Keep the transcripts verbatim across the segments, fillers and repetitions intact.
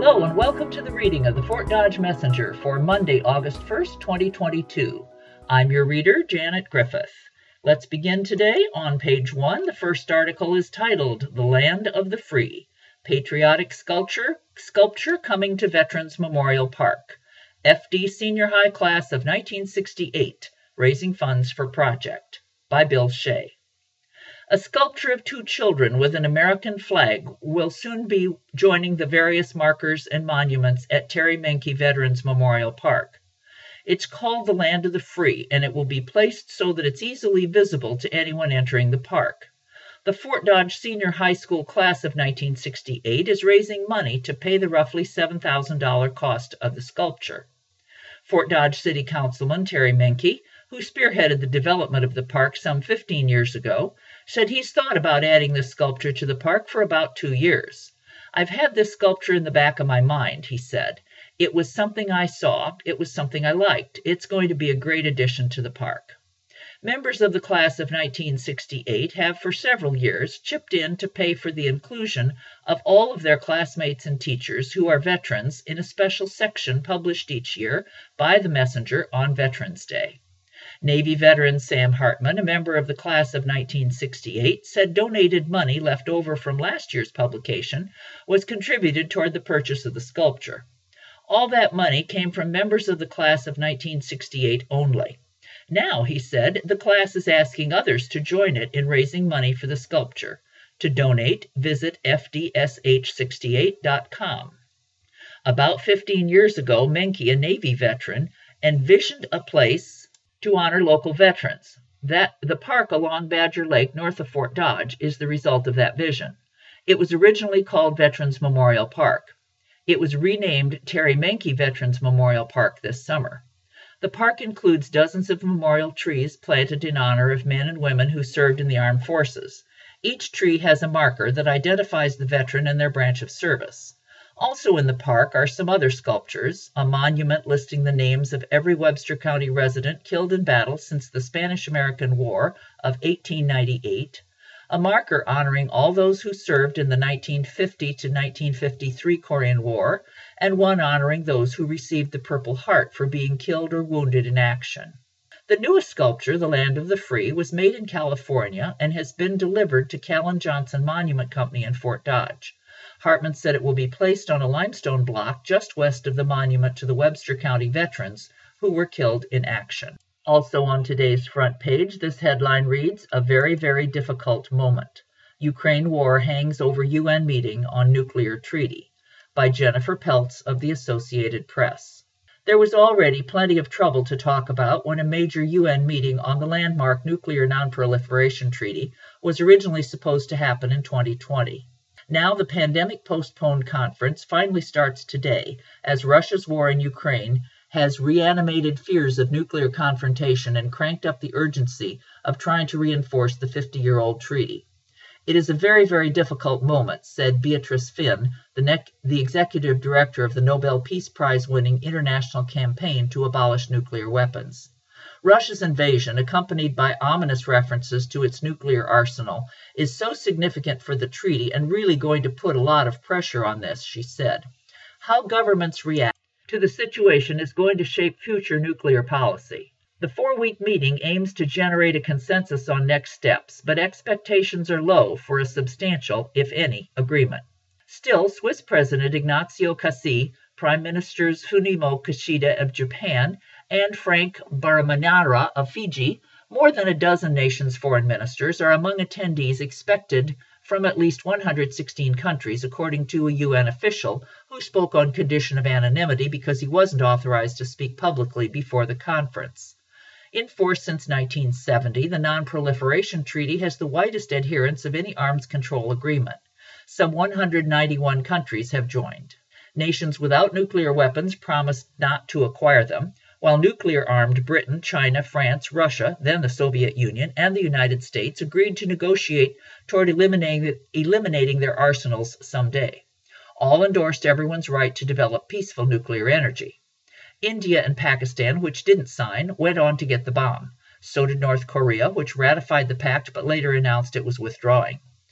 Hello and welcome to the reading of the Fort Dodge Messenger for Monday, August first, twenty twenty-two. I'm your reader, Janet Griffith. Let's begin today on page one. The first article is titled, The Land of the Free, Patriotic Sculpture, Sculpture Coming to Veterans Memorial Park. F D Senior High Class of nineteen sixty-eight, Raising Funds for Project, by Bill Shea. A sculpture of two children with an American flag will soon be joining the various markers and monuments at Terry Menke Veterans Memorial Park. It's called the Land of the Free, and it will be placed so that it's easily visible to anyone entering the park. The Fort Dodge Senior High School class of nineteen sixty-eight is raising money to pay the roughly seven thousand dollars cost of the sculpture. Fort Dodge City Councilman Terry Menke, who spearheaded the development of the park some fifteen years ago, said he's thought about adding this sculpture to the park for about two years. I've had this sculpture in the back of my mind, he said. It was something I saw. It was something I liked. It's going to be a great addition to the park. Members of the class of nineteen sixty-eight have for several years chipped in to pay for the inclusion of all of their classmates and teachers who are veterans in a special section published each year by the Messenger on Veterans Day. Navy veteran Sam Hartman, a member of the class of nineteen sixty-eight, said donated money left over from last year's publication was contributed toward the purchase of the sculpture. All that money came from members of the class of nineteen sixty-eight only. Now, he said, the class is asking others to join it in raising money for the sculpture. To donate, visit F D S H sixty-eight dot com. About fifteen years ago, Menke, a Navy veteran, envisioned a place to honor local veterans. That the park along Badger Lake north of Fort Dodge is the result of that vision. It was originally called Veterans Memorial Park. It was renamed Terry Menke Veterans Memorial Park this summer. The park includes dozens of memorial trees planted in honor of men and women who served in the armed forces. Each tree has a marker that identifies the veteran and their branch of service. Also in the park are some other sculptures, a monument listing the names of every Webster County resident killed in battle since the Spanish-American War of eighteen ninety-eight, a marker honoring all those who served in the nineteen fifty to nineteen fifty-three Korean War, and one honoring those who received the Purple Heart for being killed or wounded in action. The newest sculpture, The Land of the Free, was made in California and has been delivered to Callan Johnson Monument Company in Fort Dodge. Hartman said it will be placed on a limestone block just west of the monument to the Webster County veterans who were killed in action. Also on today's front page, this headline reads, A Very, Very Difficult Moment. Ukraine War Hangs Over U N Meeting on Nuclear Treaty, by Jennifer Peltz of the Associated Press. There was already plenty of trouble to talk about when a major U N meeting on the landmark Nuclear Non-Proliferation Treaty was originally supposed to happen in twenty twenty. Now the pandemic-postponed conference finally starts today, as Russia's war in Ukraine has reanimated fears of nuclear confrontation and cranked up the urgency of trying to reinforce the fifty-year-old treaty. It is a very, very difficult moment, said Beatrice Finn, the, ne- the executive director of the Nobel Peace Prize-winning international campaign to abolish nuclear weapons. Russia's invasion, accompanied by ominous references to its nuclear arsenal, is so significant for the treaty and really going to put a lot of pressure on this, she said. How governments react to the situation is going to shape future nuclear policy. The four-week meeting aims to generate a consensus on next steps, but expectations are low for a substantial, if any, agreement. Still, Swiss President Ignacio Cassis, Prime Ministers Fumio Kishida of Japan, and Frank Bainimarama of Fiji, more than a dozen nations' foreign ministers are among attendees expected from at least one hundred sixteen countries, according to a U N official who spoke on condition of anonymity because he wasn't authorized to speak publicly before the conference. In force since nineteen seventy, the Non-Proliferation Treaty has the widest adherence of any arms control agreement. Some one hundred ninety-one countries have joined. Nations without nuclear weapons promised not to acquire them, while nuclear-armed Britain, China, France, Russia, then the Soviet Union, and the United States agreed to negotiate toward eliminating, eliminating their arsenals someday. All endorsed everyone's right to develop peaceful nuclear energy. India and Pakistan, which didn't sign, went on to get the bomb. So did North Korea, which ratified the pact but later announced it was withdrawing.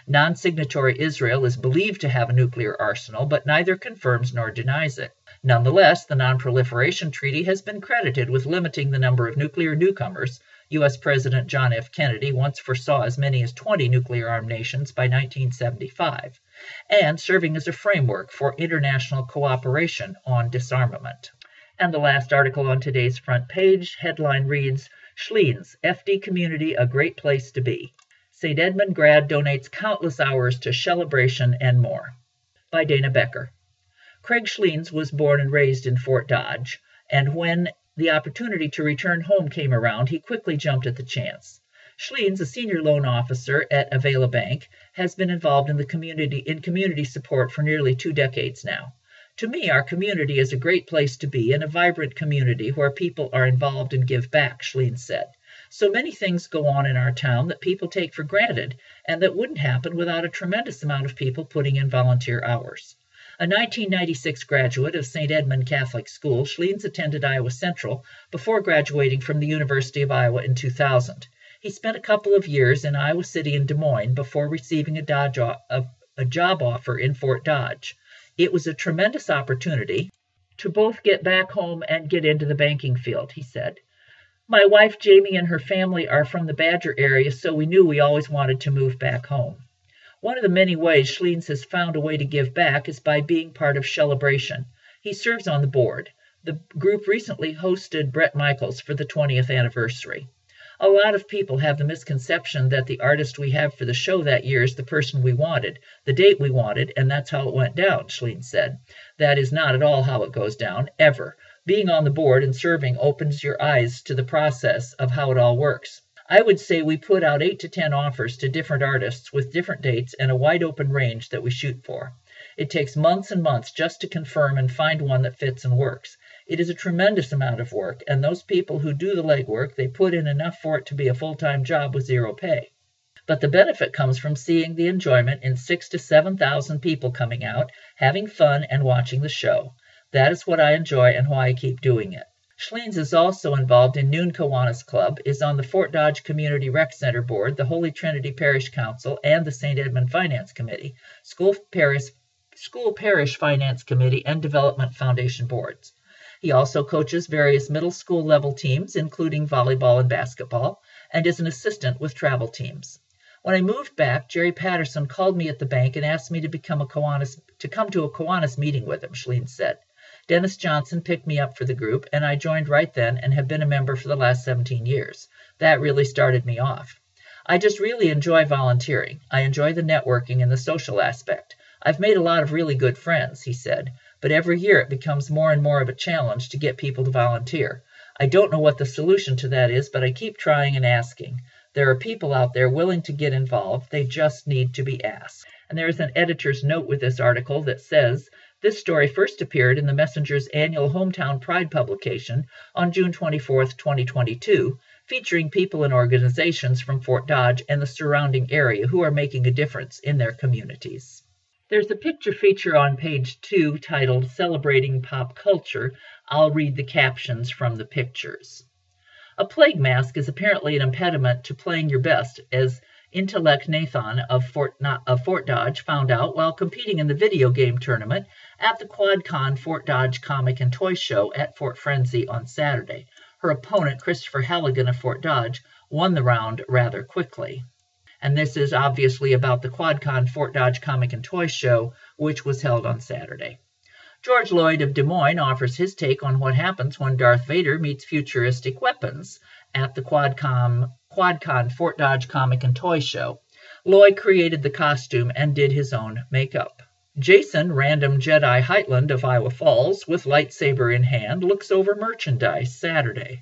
Non-signatory Israel is believed to have a nuclear arsenal, but neither confirms nor denies it. Nonetheless, the Non-Proliferation Treaty has been credited with limiting the number of nuclear newcomers. U S President John F. Kennedy once foresaw as many as twenty nuclear-armed nations by nineteen seventy-five, and serving as a framework for international cooperation on disarmament. And the last article on today's front page, headline reads, Schleens, F D Community a Great Place to Be. Saint Edmund grad donates countless hours to celebration and more. By Dana Becker. Craig Schleens was born and raised in Fort Dodge, and when the opportunity to return home came around, he quickly jumped at the chance. Schleens, a senior loan officer at Avila Bank, has been involved in the community in community support for nearly two decades now. To me, our community is a great place to be and a vibrant community where people are involved and give back, Schleens said. So many things go on in our town that people take for granted and that wouldn't happen without a tremendous amount of people putting in volunteer hours. A nineteen ninety-six graduate of Saint Edmund Catholic School, Schleens attended Iowa Central before graduating from the University of Iowa in two thousand. He spent a couple of years in Iowa City and Des Moines before receiving a, Dodge, a, a job offer in Fort Dodge. It was a tremendous opportunity to both get back home and get into the banking field, he said. My wife Jamie and her family are from the Badger area, so we knew we always wanted to move back home. One of the many ways Schleens has found a way to give back is by being part of Celebration. He serves on the board. The group recently hosted Bret Michaels for the twentieth anniversary. A lot of people have the misconception that the artist we have for the show that year is the person we wanted, the date we wanted, and that's how it went down, Schleens said. That is not at all how it goes down, ever. Being on the board and serving opens your eyes to the process of how it all works. I would say we put out eight to ten offers to different artists with different dates and a wide open range that we shoot for. It takes months and months just to confirm and find one that fits and works. It is a tremendous amount of work, and those people who do the legwork, they put in enough for it to be a full-time job with zero pay. But the benefit comes from seeing the enjoyment in six to seven thousand people coming out, having fun, and watching the show. That is what I enjoy and why I keep doing it. Schleens is also involved in Noon Kiwanis Club, is on the Fort Dodge Community Rec Center Board, the Holy Trinity Parish Council, and the Saint Edmund Finance Committee, School Parish, School Parish Finance Committee, and Development Foundation boards. He also coaches various middle school level teams, including volleyball and basketball, and is an assistant with travel teams. When I moved back, Jerry Patterson called me at the bank and asked me to become a Kiwanis, to come to a Kiwanis meeting with him, Schleens said. Dennis Johnson picked me up for the group, and I joined right then and have been a member for the last seventeen years. That really started me off. I just really enjoy volunteering. I enjoy the networking and the social aspect. I've made a lot of really good friends, he said, but every year it becomes more and more of a challenge to get people to volunteer. I don't know what the solution to that is, but I keep trying and asking. There are people out there willing to get involved. They just need to be asked. And there is an editor's note with this article that says, this story first appeared in the Messenger's annual Hometown Pride publication on June twenty-fourth, twenty twenty-two, featuring people and organizations from Fort Dodge and the surrounding area who are making a difference in their communities. There's a picture feature on page two titled Celebrating Pop Culture. I'll read the captions from the pictures. A plague mask is apparently an impediment to playing your best, as Intellect Nathan of Fort, of Fort Dodge found out while competing in the video game tournament at the QuadCon Fort Dodge Comic and Toy Show at Fort Frenzy on Saturday. Her opponent, Christopher Halligan of Fort Dodge, won the round rather quickly. And this is obviously about the QuadCon Fort Dodge Comic and Toy Show, which was held on Saturday. George Lloyd of Des Moines offers his take on what happens when Darth Vader meets futuristic weapons at the QuadCon, QuadCon Fort Dodge Comic and Toy Show. Lloyd created the costume and did his own makeup. Jason, random Jedi Heitland of Iowa Falls, with lightsaber in hand, looks over merchandise Saturday.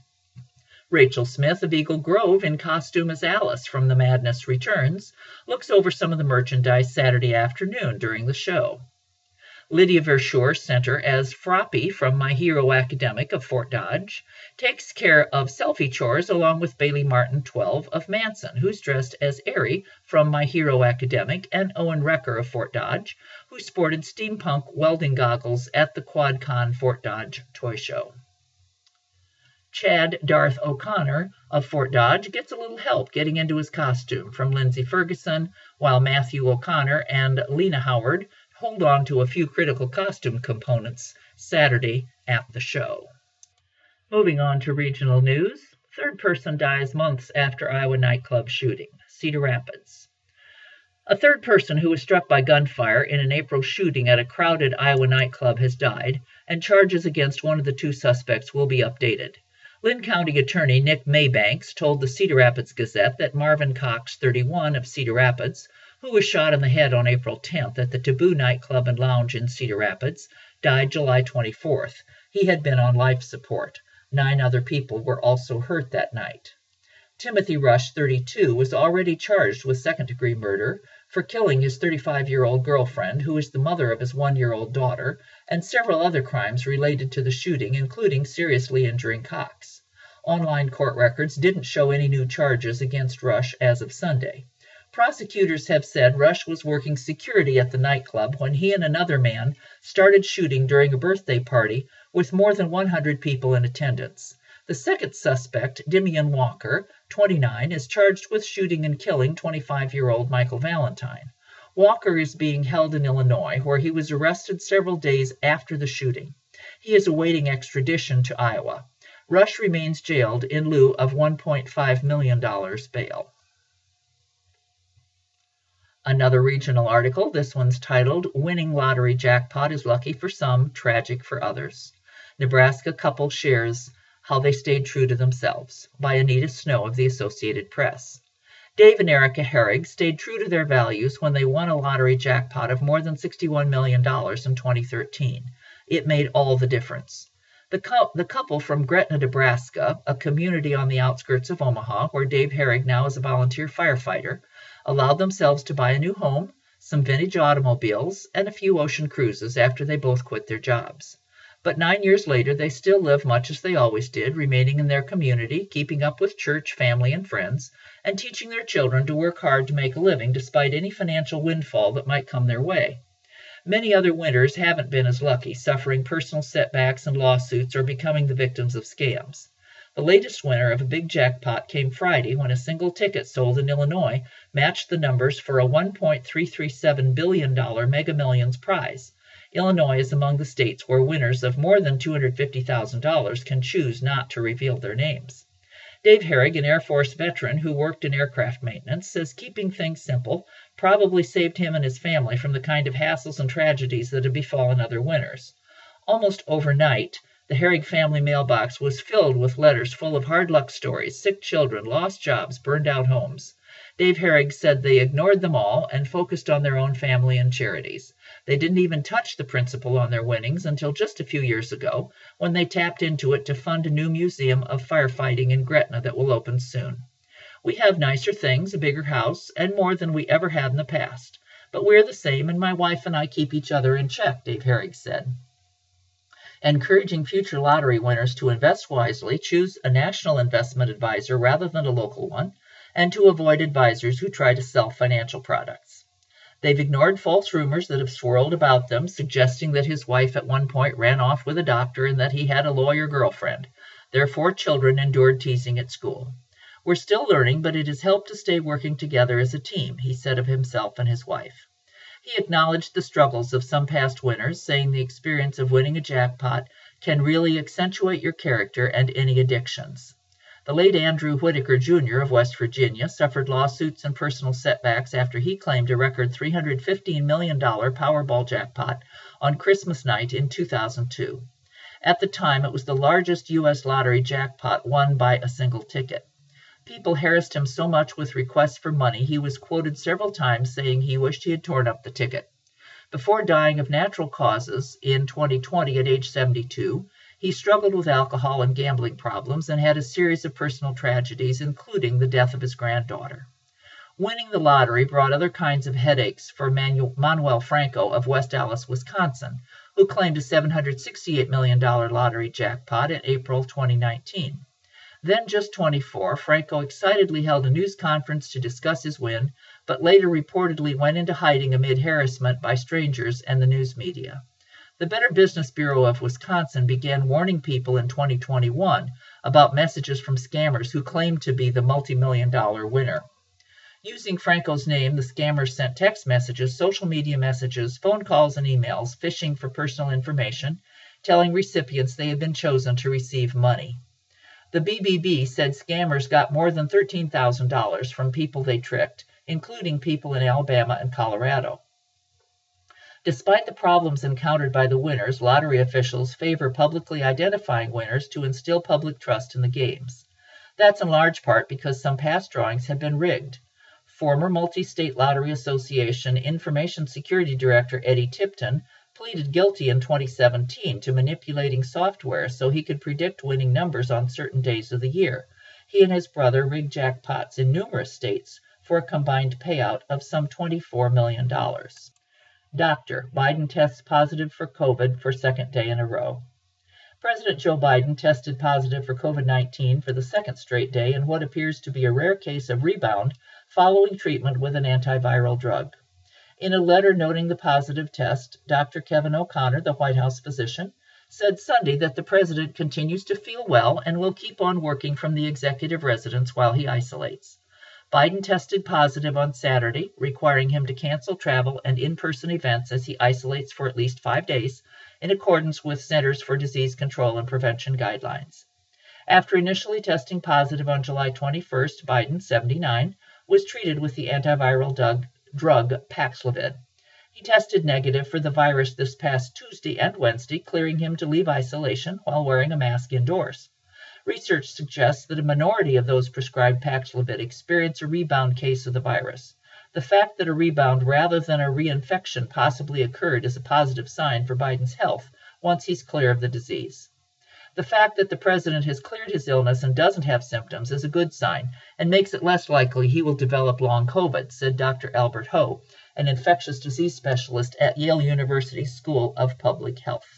Rachel Smith of Eagle Grove, in costume as Alice from The Madness Returns, looks over some of the merchandise Saturday afternoon during the show. Lydia Verschoor Center as Froppy from My Hero Academic of Fort Dodge takes care of selfie chores along with Bailey Martin twelve of Manson, who's dressed as Airy from My Hero Academic, and Owen Recker of Fort Dodge, who sported steampunk welding goggles at the QuadCon Fort Dodge Toy Show. Chad Darth O'Connor of Fort Dodge gets a little help getting into his costume from Lindsay Ferguson, while Matthew O'Connor and Lena Howard hold on to a few critical costume components Saturday at the show. Moving on to regional news, third person dies months after Iowa nightclub shooting, Cedar Rapids. A third person who was struck by gunfire in an April shooting at a crowded Iowa nightclub has died, and charges against one of the two suspects will be updated. Lynn County Attorney Nick Maybanks told the Cedar Rapids Gazette that Marvin Cox, thirty-one, of Cedar Rapids, who was shot in the head on April tenth at the Taboo nightclub and lounge in Cedar Rapids, died July twenty-fourth. He had been on life support. Nine other people were also hurt that night. Timothy Rush, thirty-two, was already charged with second-degree murder for killing his thirty-five-year-old girlfriend, who is the mother of his one-year-old daughter, and several other crimes related to the shooting, including seriously injuring Cox. Online court records didn't show any new charges against Rush as of Sunday. Prosecutors have said Rush was working security at the nightclub when he and another man started shooting during a birthday party with more than one hundred people in attendance. The second suspect, Dimian Walker, twenty-nine, is charged with shooting and killing twenty-five-year-old Michael Valentine. Walker is being held in Illinois, where he was arrested several days after the shooting. He is awaiting extradition to Iowa. Rush remains jailed in lieu of one point five million dollars bail. Another regional article, this one's titled, Winning Lottery Jackpot is Lucky for Some, Tragic for Others. Nebraska couple shares How They Stayed True to Themselves, by Anita Snow of the Associated Press. Dave and Erica Herrig stayed true to their values when they won a lottery jackpot of more than sixty-one million dollars in twenty thirteen. It made all the difference. The, cu- the couple from Gretna, Nebraska, a community on the outskirts of Omaha, where Dave Herrig now is a volunteer firefighter, allowed themselves to buy a new home, some vintage automobiles, and a few ocean cruises after they both quit their jobs. But nine years later, they still live much as they always did, remaining in their community, keeping up with church, family, and friends, and teaching their children to work hard to make a living despite any financial windfall that might come their way. Many other winners haven't been as lucky, suffering personal setbacks and lawsuits or becoming the victims of scams. The latest winner of a big jackpot came Friday when a single ticket sold in Illinois matched the numbers for a one point three three seven billion dollars Mega Millions prize. Illinois is among the states where winners of more than two hundred fifty thousand dollars can choose not to reveal their names. Dave Herrig, an Air Force veteran who worked in aircraft maintenance, says keeping things simple probably saved him and his family from the kind of hassles and tragedies that have befallen other winners. Almost overnight, the Herrig family mailbox was filled with letters full of hard luck stories, sick children, lost jobs, burned out homes. Dave Herrig said they ignored them all and focused on their own family and charities. They didn't even touch the principal on their winnings until just a few years ago, when they tapped into it to fund a new museum of firefighting in Gretna that will open soon. We have nicer things, a bigger house, and more than we ever had in the past. But we're the same, and my wife and I keep each other in check, Dave Herrig said. Encouraging future lottery winners to invest wisely, choose a national investment advisor rather than a local one, and to avoid advisors who try to sell financial products. They've ignored false rumors that have swirled about them, suggesting that his wife at one point ran off with a doctor and that he had a lawyer girlfriend. Their four children endured teasing at school. We're still learning, but it has helped to stay working together as a team, he said of himself and his wife. He acknowledged the struggles of some past winners, saying the experience of winning a jackpot can really accentuate your character and any addictions. The late Andrew Whitaker, Junior of West Virginia suffered lawsuits and personal setbacks after he claimed a record three hundred fifteen million dollars Powerball jackpot on Christmas night in two thousand two. At the time, it was the largest U S lottery jackpot won by a single ticket. People harassed him so much with requests for money, he was quoted several times saying he wished he had torn up the ticket. Before dying of natural causes in twenty twenty at age seventy-two, he struggled with alcohol and gambling problems and had a series of personal tragedies, including the death of his granddaughter. Winning the lottery brought other kinds of headaches for Manu- Manuel Franco of West Allis, Wisconsin, who claimed a seven hundred sixty-eight million dollars lottery jackpot in April twenty nineteen. Then just twenty-four, Franco excitedly held a news conference to discuss his win, but later reportedly went into hiding amid harassment by strangers and the news media. The Better Business Bureau of Wisconsin began warning people in twenty twenty-one about messages from scammers who claimed to be the multi-million dollar winner. Using Franco's name, the scammers sent text messages, social media messages, phone calls, and emails, phishing for personal information, telling recipients they had been chosen to receive money. The B B B said scammers got more than thirteen thousand dollars from people they tricked, including people in Alabama and Colorado. Despite the problems encountered by the winners, lottery officials favor publicly identifying winners to instill public trust in the games. That's in large part because some past drawings have been rigged. Former Multi-State Lottery Association Information Security Director Eddie Tipton pleaded guilty in twenty seventeen to manipulating software so he could predict winning numbers on certain days of the year. He and his brother rigged jackpots in numerous states for a combined payout of some twenty-four million dollars. Doctor, Biden tests positive for COVID for second day in a row. President Joe Biden tested positive for COVID nineteen for the second straight day in what appears to be a rare case of rebound following treatment with an antiviral drug. In a letter noting the positive test, Doctor Kevin O'Connor, the White House physician, said Sunday that the president continues to feel well and will keep on working from the executive residence while he isolates. Biden tested positive on Saturday, requiring him to cancel travel and in-person events as he isolates for at least five days, in accordance with Centers for Disease Control and Prevention guidelines. After initially testing positive on July twenty-first, Biden, seventy-nine, was treated with the antiviral drug, drug Paxlovid. He tested negative for the virus this past Tuesday and Wednesday, clearing him to leave isolation while wearing a mask indoors. Research suggests that a minority of those prescribed Paxlovid experience a rebound case of the virus. The fact that a rebound rather than a reinfection possibly occurred is a positive sign for Biden's health once he's clear of the disease. The fact that the president has cleared his illness and doesn't have symptoms is a good sign and makes it less likely he will develop long COVID, said Doctor Albert Ho, an infectious disease specialist at Yale University School of Public Health.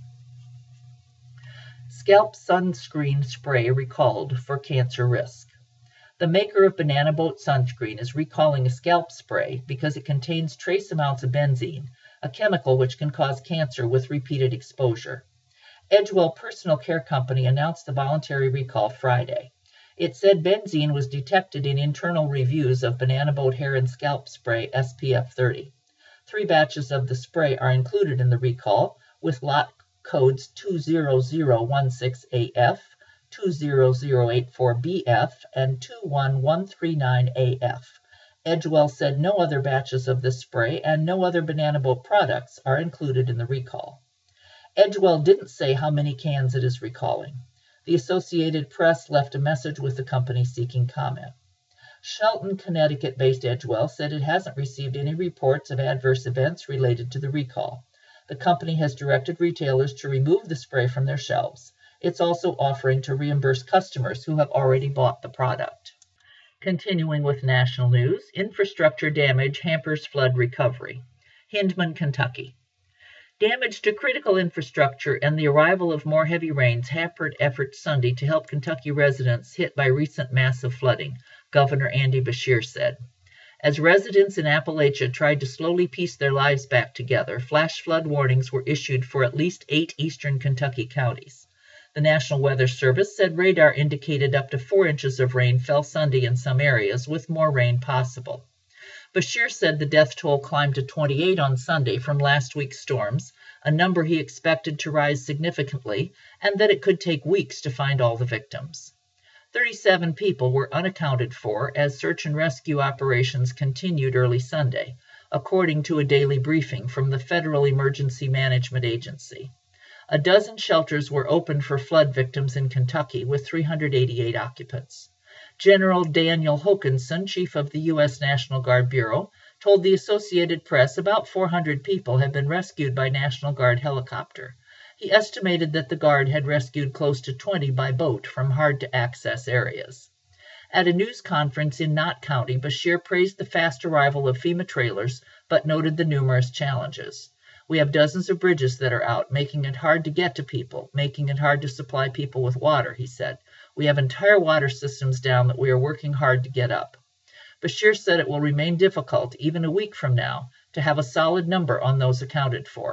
Scalp sunscreen spray recalled for cancer risk. The maker of Banana Boat sunscreen is recalling a scalp spray because it contains trace amounts of benzene, a chemical which can cause cancer with repeated exposure. Edgewell Personal Care Company announced the voluntary recall Friday. It said benzene was detected in internal reviews of Banana Boat hair and scalp spray S P F thirty. Three batches of the spray are included in the recall, with lot codes two zero zero one six A F, two zero zero eight four B F, and two one one three nine A F. Edgewell said no other batches of this spray and no other Banana Boat products are included in the recall. Edgewell didn't say how many cans it is recalling. The Associated Press left a message with the company seeking comment. Shelton, Connecticut-based Edgewell said it hasn't received any reports of adverse events related to the recall. The company has directed retailers to remove the spray from their shelves. It's also offering to reimburse customers who have already bought the product. Continuing with national news, infrastructure damage hampers flood recovery. Hindman, Kentucky. Damage to critical infrastructure and the arrival of more heavy rains hampered efforts Sunday to help Kentucky residents hit by recent massive flooding, Governor Andy Beshear said. As residents in Appalachia tried to slowly piece their lives back together, flash flood warnings were issued for at least eight eastern Kentucky counties. The National Weather Service said radar indicated up to four inches of rain fell Sunday in some areas, with more rain possible. Beshear said the death toll climbed to twenty-eight on Sunday from last week's storms, a number he expected to rise significantly, and that it could take weeks to find all the victims. thirty-seven people were unaccounted for as search and rescue operations continued early Sunday, according to a daily briefing from the Federal Emergency Management Agency. A dozen shelters were opened for flood victims in Kentucky, with three hundred eighty-eight occupants. General Daniel Hokanson, chief of the U S National Guard Bureau, told the Associated Press about four hundred people have been rescued by National Guard helicopter. He estimated that the Guard had rescued close to twenty by boat from hard-to-access areas. At a news conference in Knott County, Beshear praised the fast arrival of FEMA trailers, but noted the numerous challenges. We have dozens of bridges that are out, making it hard to get to people, making it hard to supply people with water, he said. We have entire water systems down that we are working hard to get up. Beshear said it will remain difficult, even a week from now, to have a solid number on those accounted for.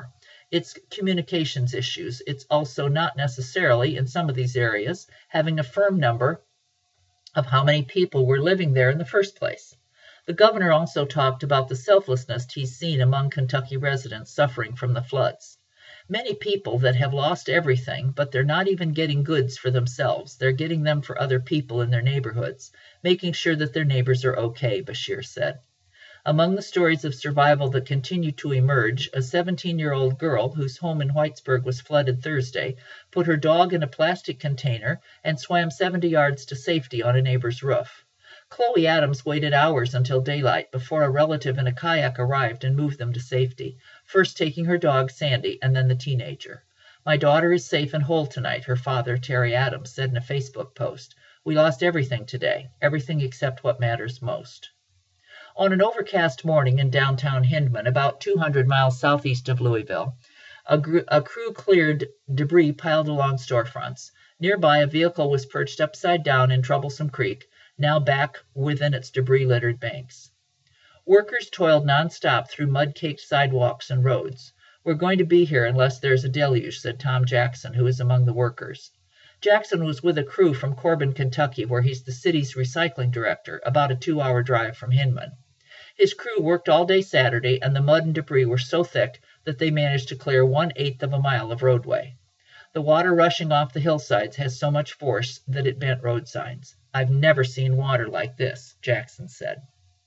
It's communications issues. It's also not necessarily, in some of these areas, having a firm number of how many people were living there in the first place. The governor also talked about the selflessness he's seen among Kentucky residents suffering from the floods. Many people that have lost everything, but they're not even getting goods for themselves. They're getting them for other people in their neighborhoods, making sure that their neighbors are okay, Beshear said. Among the stories of survival that continue to emerge, a seventeen-year-old girl whose home in Whitesburg was flooded Thursday put her dog in a plastic container and swam seventy yards to safety on a neighbor's roof. Chloe Adams waited hours until daylight before a relative in a kayak arrived and moved them to safety, first taking her dog Sandy and then the teenager. "My daughter is safe and whole tonight," her father, Terry Adams, said in a Facebook post. "We lost everything today, everything except what matters most." On an overcast morning in downtown Hindman, about two hundred miles southeast of Louisville, a, gr- a crew cleared debris piled along storefronts. Nearby, a vehicle was perched upside down in Troublesome Creek, now back within its debris-littered banks. Workers toiled nonstop through mud-caked sidewalks and roads. "We're going to be here unless there's a deluge," said Tom Jackson, who is among the workers. Jackson was with a crew from Corbin, Kentucky, where he's the city's recycling director, about a two-hour drive from Hindman. His crew worked all day Saturday, and the mud and debris were so thick that they managed to clear one-eighth of a mile of roadway. "The water rushing off the hillsides has so much force that it bent road signs. I've never seen water like this," Jackson said.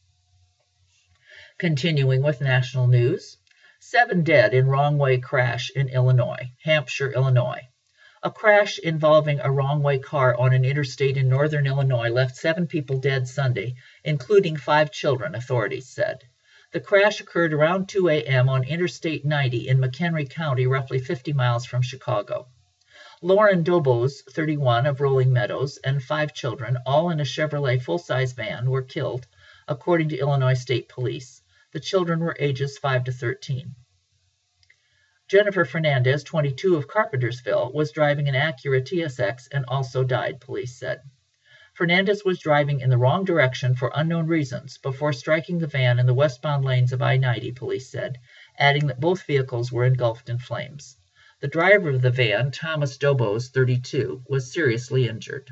Continuing with national news, seven dead in wrong-way crash in Illinois, Hampshire, Illinois. A crash involving a wrong-way car on an interstate in northern Illinois left seven people dead Sunday, including five children, authorities said. The crash occurred around two a.m. on Interstate ninety in McHenry County, roughly fifty miles from Chicago. Lauren Dobos, thirty-one, of Rolling Meadows, and five children, all in a Chevrolet full-size van, were killed, according to Illinois State Police. The children were ages five to thirteen. Jennifer Fernandez, twenty-two, of Carpentersville, was driving an Acura T S X and also died, police said. Fernandez was driving in the wrong direction for unknown reasons before striking the van in the westbound lanes of I ninety, police said, adding that both vehicles were engulfed in flames. The driver of the van, Thomas Dobos, thirty-two, was seriously injured.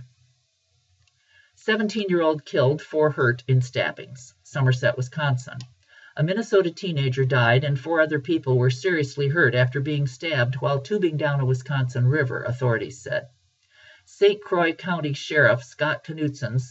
seventeen-year-old killed, four hurt in stabbings, Somerset, Wisconsin. A Minnesota teenager died and four other people were seriously hurt after being stabbed while tubing down a Wisconsin river, authorities said. Saint Croix County Sheriff Scott Knudsen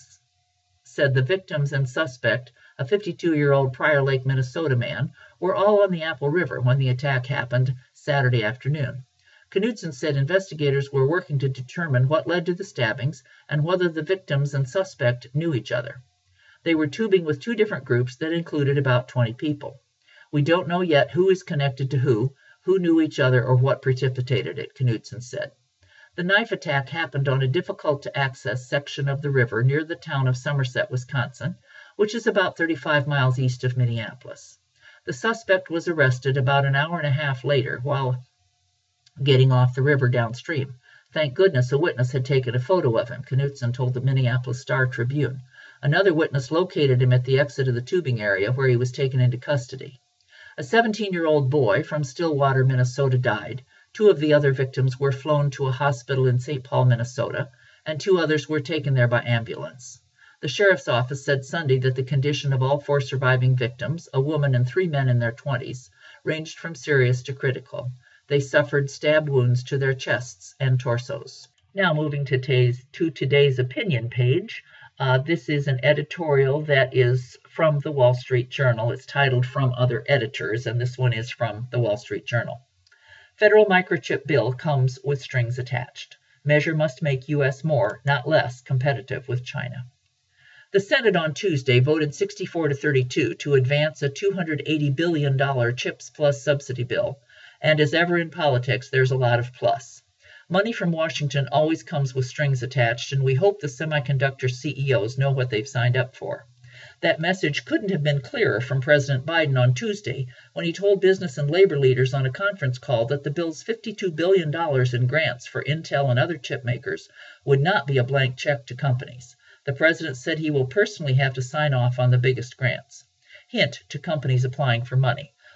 said the victims and suspect, a fifty-two-year-old Prior Lake, Minnesota man, were all on the Apple River when the attack happened Saturday afternoon. Knudsen said investigators were working to determine what led to the stabbings and whether the victims and suspect knew each other. They were tubing with two different groups that included about twenty people. "We don't know yet who is connected to who, who knew each other, or what precipitated it," Knudsen said. The knife attack happened on a difficult-to-access section of the river near the town of Somerset, Wisconsin, which is about thirty-five miles east of Minneapolis. The suspect was arrested about an hour and a half later while getting off the river downstream. "Thank goodness a witness had taken a photo of him," Knudsen told the Minneapolis Star-Tribune. Another witness located him at the exit of the tubing area where he was taken into custody. A seventeen-year-old boy from Stillwater, Minnesota died. Two of the other victims were flown to a hospital in Saint Paul, Minnesota, and two others were taken there by ambulance. The sheriff's office said Sunday that the condition of all four surviving victims, a woman and three men in their twenties, ranged from serious to critical. They suffered stab wounds to their chests and torsos. Now moving to today's, to today's opinion page. Uh, this is an editorial that is from the Wall Street Journal. It's titled From Other Editors, and this one is from the Wall Street Journal. Federal microchip bill comes with strings attached. Measure must make U S more, not less, competitive with China. The Senate on Tuesday voted sixty-four to thirty-two to advance a two hundred eighty billion dollars CHIPS Plus subsidy bill, and as ever in politics, there's a lot of plus. Money from Washington always comes with strings attached, and we hope the semiconductor C E Os know what they've signed up for. That message couldn't have been clearer from President Biden on Tuesday when he told business and labor leaders on a conference call that the bill's fifty-two billion dollars in grants for Intel and other chip makers would not be a blank check to companies. The president said he will personally have to sign off on the biggest grants. Hint to companies applying for money.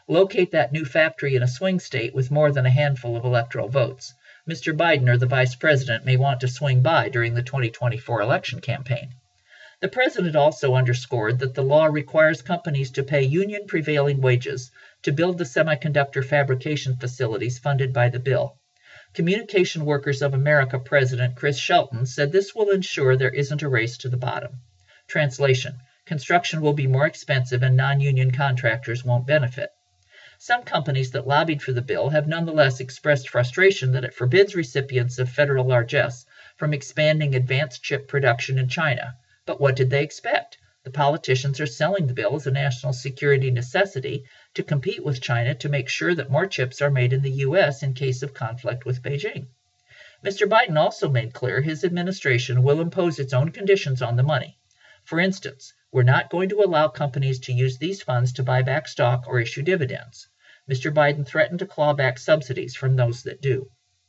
Locate that new factory in a swing state with more than a handful of electoral votes. Mister Biden or the vice president may want to swing by during the twenty twenty-four election campaign. The president also underscored that the law requires companies to pay union prevailing wages to build the semiconductor fabrication facilities funded by the bill. Communication Workers of America President Chris Shelton said this will ensure there isn't a race to the bottom. Translation: construction will be more expensive and non-union contractors won't benefit. Some companies that lobbied for the bill have nonetheless expressed frustration that it forbids recipients of federal largesse from expanding advanced chip production in China. But what did they expect? The politicians are selling the bill as a national security necessity to compete with China to make sure that more chips are made in the U S in case of conflict with Beijing. Mister Biden also made clear his administration will impose its own conditions on the money. For instance, we're not going to allow companies to use these funds to buy back stock or issue dividends. Mister Biden threatened to claw back subsidies from those that do.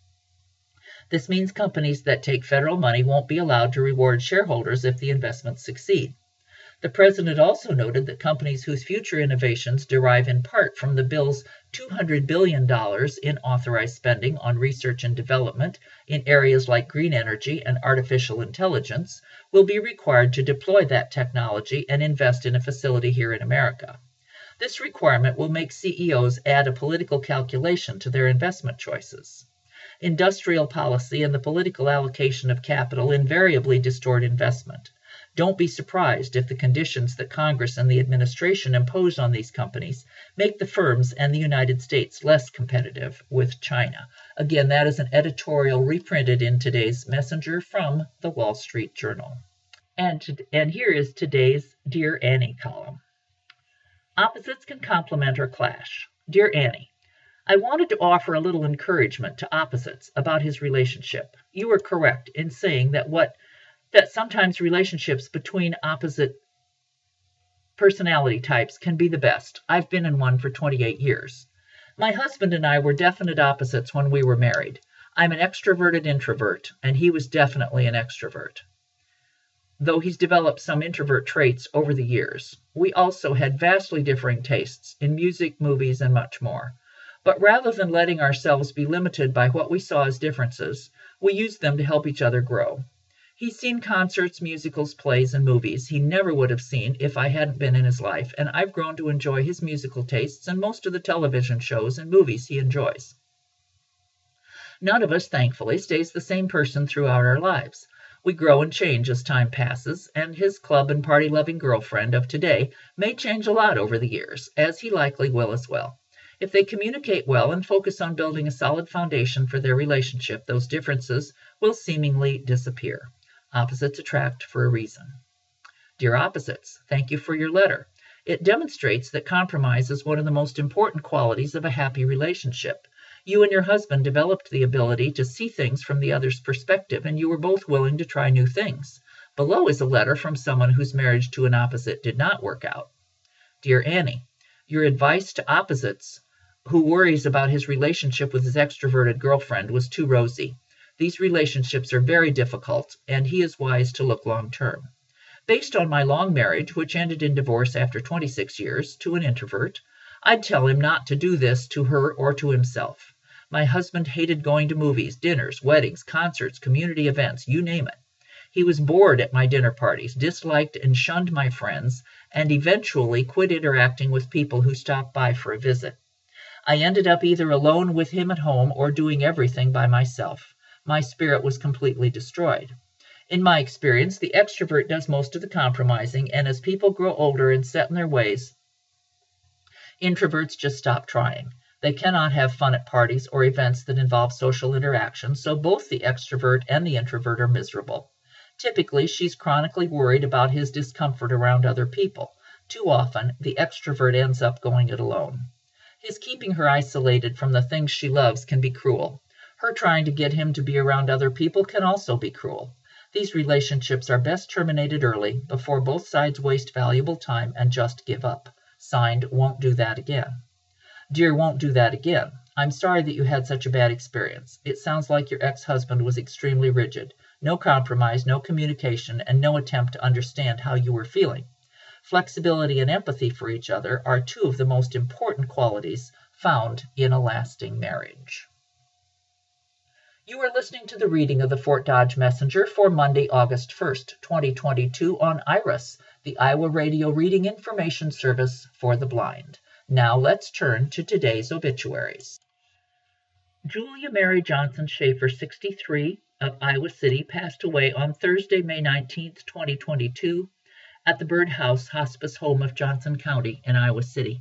This means companies that take federal money won't be allowed to reward shareholders if the investments succeed. The president also noted that companies whose future innovations derive in part from the bill's two hundred billion dollars in authorized spending on research and development in areas like green energy and artificial intelligence will be required to deploy that technology and invest in a facility here in America. This requirement will make C E Os add a political calculation to their investment choices. Industrial policy and the political allocation of capital invariably distort investment. Don't be surprised if the conditions that Congress and the administration impose on these companies make the firms and the United States less competitive with China. Again, that is an editorial reprinted in today's Messenger from the Wall Street Journal. And, to, and here is today's Dear Annie column. Opposites can complement or clash. Dear Annie, I wanted to offer a little encouragement to opposites about his relationship. You were correct in saying that what that sometimes relationships between opposite personality types can be the best. I've been in one for twenty-eight years. My husband and I were definite opposites when we were married. I'm an extroverted introvert, and he was definitely an extrovert, though he's developed some introvert traits over the years. We also had vastly differing tastes in music, movies, and much more. But rather than letting ourselves be limited by what we saw as differences, we used them to help each other grow. He's seen concerts, musicals, plays, and movies he never would have seen if I hadn't been in his life, and I've grown to enjoy his musical tastes and most of the television shows and movies he enjoys. None of us, thankfully, stays the same person throughout our lives. We grow and change as time passes, and his club and party-loving girlfriend of today may change a lot over the years, as he likely will as well. If they communicate well and focus on building a solid foundation for their relationship, those differences will seemingly disappear. Opposites attract for a reason. Dear opposites, thank you for your letter. It demonstrates that compromise is one of the most important qualities of a happy relationship. You and your husband developed the ability to see things from the other's perspective, and you were both willing to try new things. Below is a letter from someone whose marriage to an opposite did not work out. Dear Annie, your advice to opposites who worries about his relationship with his extroverted girlfriend was too rosy. These relationships are very difficult, and he is wise to look long-term. Based on my long marriage, which ended in divorce after twenty-six years, to an introvert, I'd tell him not to do this to her or to himself. My husband hated going to movies, dinners, weddings, concerts, community events, you name it. He was bored at my dinner parties, disliked and shunned my friends, and eventually quit interacting with people who stopped by for a visit. I ended up either alone with him at home or doing everything by myself. My spirit was completely destroyed. In my experience, the extrovert does most of the compromising, and as people grow older and set in their ways, introverts just stop trying. They cannot have fun at parties or events that involve social interaction, so both the extrovert and the introvert are miserable. Typically, she's chronically worried about his discomfort around other people. Too often, the extrovert ends up going it alone. His keeping her isolated from the things she loves can be cruel. Her trying to get him to be around other people can also be cruel. These relationships are best terminated early, before both sides waste valuable time and just give up. Signed, Won't Do That Again. Dear Won't Do That Again, I'm sorry that you had such a bad experience. It sounds like your ex-husband was extremely rigid. No compromise, no communication, and no attempt to understand how you were feeling. Flexibility and empathy for each other are two of the most important qualities found in a lasting marriage. You are listening to the reading of the Fort Dodge Messenger for Monday, August first, twenty twenty-two on IRIS, the Iowa Radio Reading Information Service for the Blind. Now let's turn to today's obituaries. Julia Mary Johnson Schaefer, sixty-three, of Iowa City, passed away on Thursday, May nineteenth, twenty twenty-two, at the Bird House Hospice Home of Johnson County in Iowa City.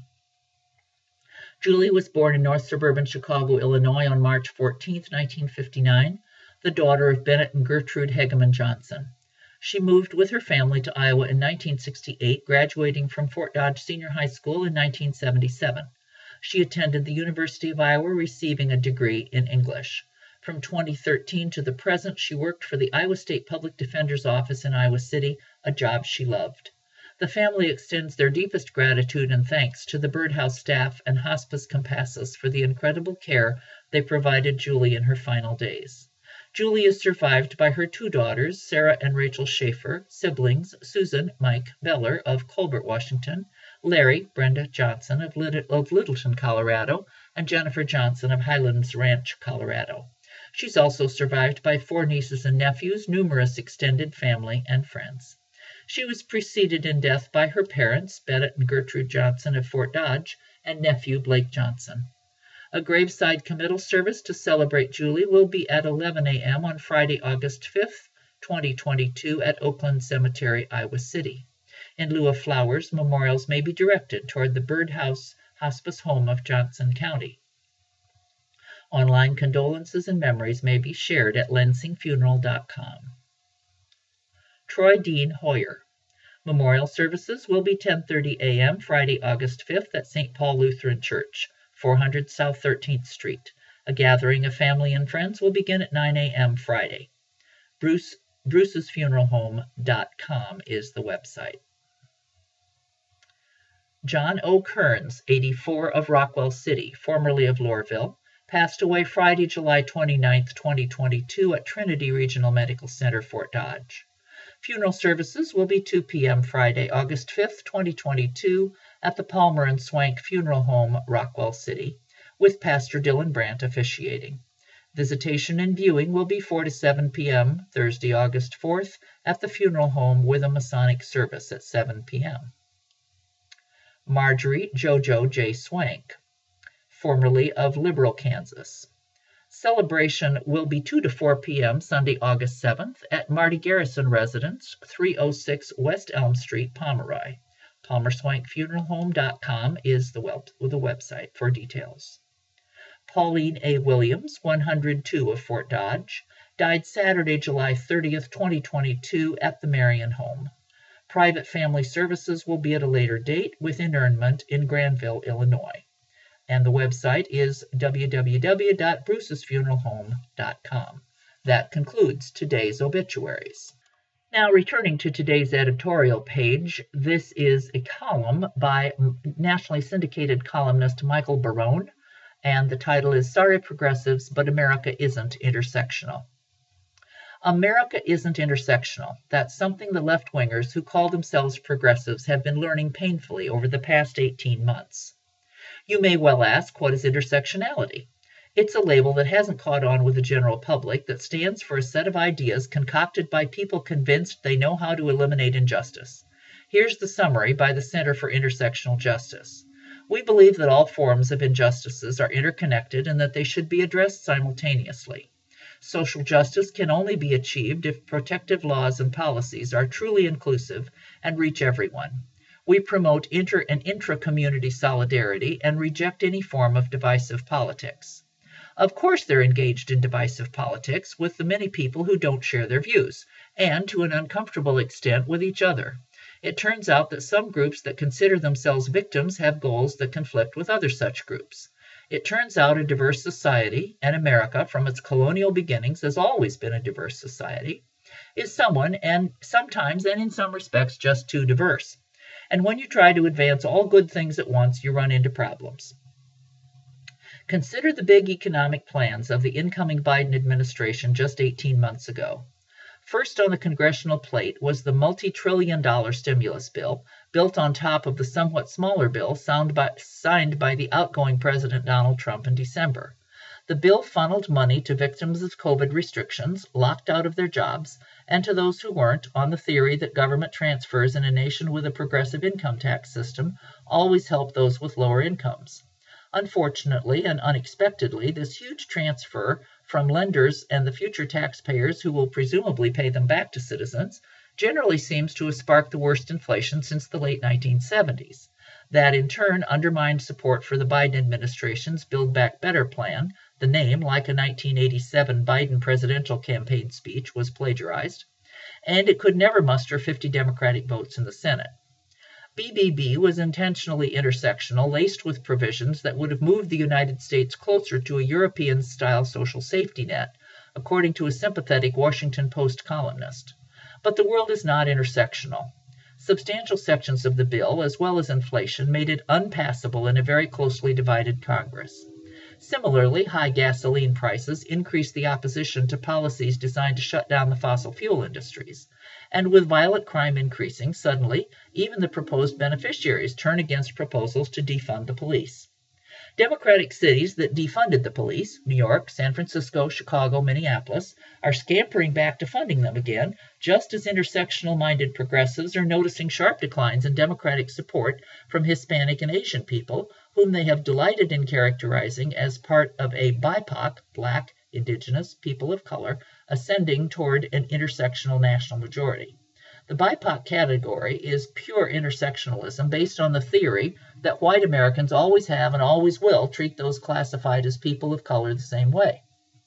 Julie was born in north suburban Chicago, Illinois on March fourteenth, nineteen fifty-nine, the daughter of Bennett and Gertrude Hegeman Johnson. She moved with her family to Iowa in nineteen sixty-eight, graduating from Fort Dodge Senior High School in nineteen seventy-seven. She attended the University of Iowa, receiving a degree in English. From twenty thirteen to the present, she worked for the Iowa State Public Defender's Office in Iowa City, a job she loved. The family extends their deepest gratitude and thanks to the Birdhouse staff and Hospice Compassus for the incredible care they provided Julie in her final days. Julie is survived by her two daughters, Sarah and Rachel Schaefer, siblings Susan, Mike Beller of Colbert, Washington, Larry, Brenda Johnson of, Lit- of Littleton, Colorado, and Jennifer Johnson of Highlands Ranch, Colorado. She's also survived by four nieces and nephews, numerous extended family and friends. She was preceded in death by her parents, Bennett and Gertrude Johnson of Fort Dodge, and nephew Blake Johnson. A graveside committal service to celebrate Julie will be at eleven a.m. on Friday, August fifth, twenty twenty-two at Oakland Cemetery, Iowa City. In lieu of flowers, memorials may be directed toward the Birdhouse Hospice Home of Johnson County. Online condolences and memories may be shared at lensing funeral dot com. Troy Dean Hoyer. Memorial services will be ten thirty a.m. Friday, August fifth at Saint Paul Lutheran Church, four hundred South thirteenth Street. A gathering of family and friends will begin at nine a.m. Friday. Bruce, bruces funeral home dot com is the website. John O. Kearns, eighty-four, of Rockwell City, formerly of Lorville, passed away Friday, July twenty-ninth, twenty twenty-two at Trinity Regional Medical Center, Fort Dodge. Funeral services will be two p.m. Friday, August fifth, twenty twenty-two at the Palmer and Swank Funeral Home, Rockwell City, with Pastor Dylan Brandt officiating. Visitation and viewing will be four to seven p.m. Thursday, August fourth at the funeral home with a Masonic service at seven p.m. Marjorie JoJo J. Swank, formerly of Liberal, Kansas. Celebration will be two to four p.m. Sunday, August seventh at Marty Garrison Residence, three oh six West Elm Street, Pomeroy. Palmer Swank Funeral Home dot com is the, web, the website for details. Pauline A. Williams, one hundred two, of Fort Dodge, died Saturday, July thirtieth, twenty twenty-two at the Marion Home. Private family services will be at a later date with interment in Granville, Illinois. And the website is w w w dot bruces funeral home dot com. That concludes today's obituaries. Now, returning to today's editorial page, this is a column by nationally syndicated columnist Michael Barone, and the title is Sorry Progressives, But America Isn't Intersectional. America isn't intersectional. That's something the left-wingers who call themselves progressives have been learning painfully over the past eighteen months. You may well ask, what is intersectionality? It's a label that hasn't caught on with the general public that stands for a set of ideas concocted by people convinced they know how to eliminate injustice. Here's the summary by the Center for Intersectional Justice. We believe that all forms of injustices are interconnected and that they should be addressed simultaneously. Social justice can only be achieved if protective laws and policies are truly inclusive and reach everyone. We promote inter and intra-community solidarity and reject any form of divisive politics. Of course, they're engaged in divisive politics with the many people who don't share their views, and to an uncomfortable extent with each other. It turns out that some groups that consider themselves victims have goals that conflict with other such groups. It turns out a diverse society, and America, from its colonial beginnings, has always been a diverse society, is someone, and sometimes, and in some respects, just too diverse. And when you try to advance all good things at once, you run into problems. Consider the big economic plans of the incoming Biden administration just eighteen months ago. First on the congressional plate was the multi-trillion dollar stimulus bill, built on top of the somewhat smaller bill signed by, signed by the outgoing President Donald Trump in December. The bill funneled money to victims of COVID restrictions, locked out of their jobs, and to those who weren't, on the theory that government transfers in a nation with a progressive income tax system always help those with lower incomes. Unfortunately and unexpectedly, this huge transfer from lenders and the future taxpayers who will presumably pay them back to citizens generally seems to have sparked the worst inflation since the late nineteen seventies. That in turn undermined support for the Biden administration's Build Back Better plan. The name, like a nineteen eighty-seven Biden presidential campaign speech, was plagiarized, and it could never muster fifty Democratic votes in the Senate. B B B was intentionally intersectional, laced with provisions that would have moved the United States closer to a European-style social safety net, according to a sympathetic Washington Post columnist. But the world is not intersectional. Substantial sections of the bill, as well as inflation, made it unpassable in a very closely divided Congress. Similarly, high gasoline prices increased the opposition to policies designed to shut down the fossil fuel industries. And with violent crime increasing, suddenly, even the proposed beneficiaries turn against proposals to defund the police. Democratic cities that defunded the police, New York, San Francisco, Chicago, Minneapolis, are scampering back to funding them again, just as intersectional-minded progressives are noticing sharp declines in Democratic support from Hispanic and Asian people, whom they have delighted in characterizing as part of a B I P O C, Black, Indigenous, People of Color, ascending toward an intersectional national majority. The B I P O C category is pure intersectionalism based on the theory that white Americans always have and always will treat those classified as people of color the same way.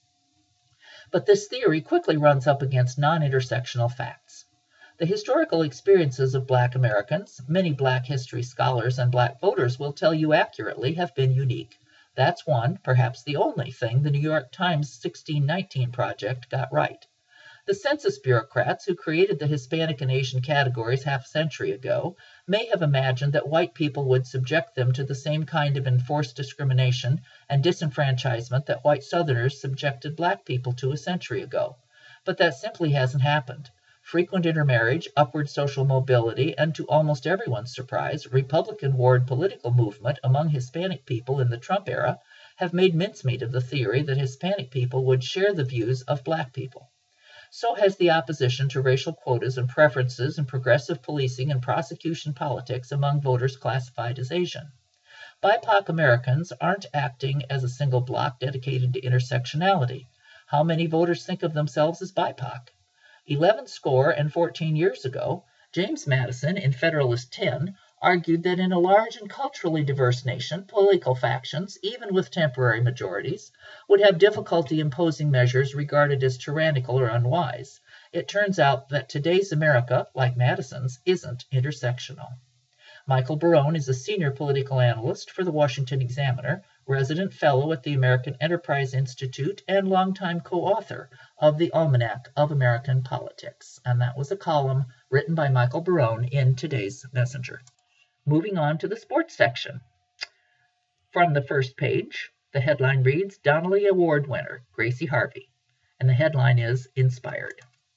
But this theory quickly runs up against non-intersectional facts. The historical experiences of Black Americans, many Black history scholars and Black voters will tell you accurately, have been unique. That's one, perhaps the only thing the New York Times sixteen nineteen Project got right. The census bureaucrats who created the Hispanic and Asian categories half a century ago may have imagined that white people would subject them to the same kind of enforced discrimination and disenfranchisement that white Southerners subjected Black people to a century ago. But that simply hasn't happened. Frequent intermarriage, upward social mobility, and to almost everyone's surprise, Republican ward political movement among Hispanic people in the Trump era have made mincemeat of the theory that Hispanic people would share the views of Black people. So has the opposition to racial quotas and preferences in progressive policing and prosecution politics among voters classified as Asian. B I P O C Americans aren't acting as a single bloc dedicated to intersectionality. How many voters think of themselves as B I P O C? Eleven score and fourteen years ago, James Madison in Federalist ten argued that in a large and culturally diverse nation, political factions, even with temporary majorities, would have difficulty imposing measures regarded as tyrannical or unwise. It turns out that today's America, like Madison's, isn't intersectional. Michael Barone is a senior political analyst for the Washington Examiner, resident fellow at the American Enterprise Institute, and longtime co-author of the Almanac of American Politics. And that was a column written by Michael Barone in today's Messenger. Moving on to the sports section. From the first page, the headline reads, Donnelly Award winner, Gracie Harvey. And the headline is Inspired.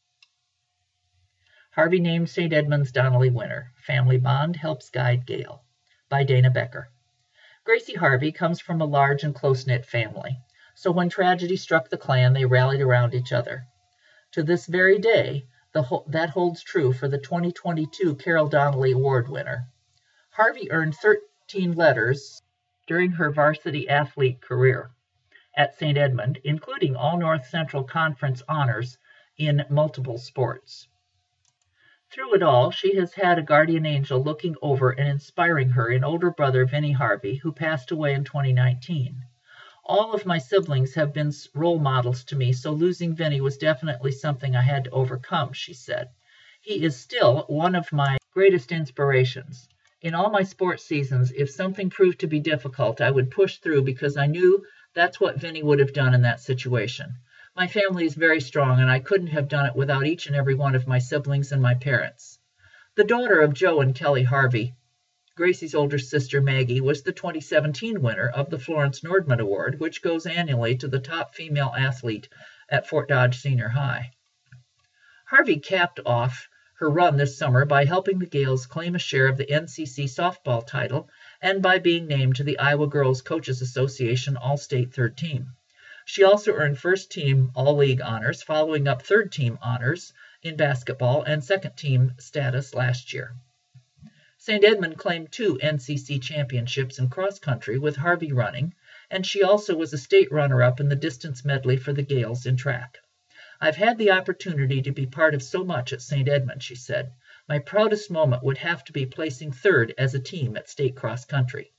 Harvey named Saint Edmund's Donnelly winner. Family bond helps guide Gail. By Dana Becker. Gracie Harvey comes from a large and close-knit family, so when tragedy struck the clan, they rallied around each other. To this very day, the ho- that holds true for the twenty twenty-two Carol Donnelly Award winner. Harvey earned thirteen letters during her varsity athlete career at Saint Edmund, including all North Central Conference honors in multiple sports. Through it all, she has had a guardian angel looking over and inspiring her in older brother Vinnie Harvey, who passed away in twenty nineteen. All of my siblings have been role models to me, so losing Vinnie was definitely something I had to overcome, she said. He is still one of my greatest inspirations. In all my sports seasons, if something proved to be difficult, I would push through because I knew that's what Vinnie would have done in that situation. My family is very strong, and I couldn't have done it without each and every one of my siblings and my parents. The daughter of Joe and Kelly Harvey, Gracie's older sister Maggie, was the twenty seventeen winner of the Florence Nordman Award, which goes annually to the top female athlete at Fort Dodge Senior High. Harvey capped off her run this summer by helping the Gales claim a share of the N C C softball title and by being named to the Iowa Girls Coaches Association All-State Third Team. She also earned First Team All-League honors, following up Third Team honors in basketball and Second Team status last year. Saint Edmund claimed two N C C championships in cross-country with Harvey running, and she also was a state runner-up in the distance medley for the Gales in track. "I've had the opportunity to be part of so much at Saint Edmund," she said. "My proudest moment would have to be placing third as a team at state cross-country.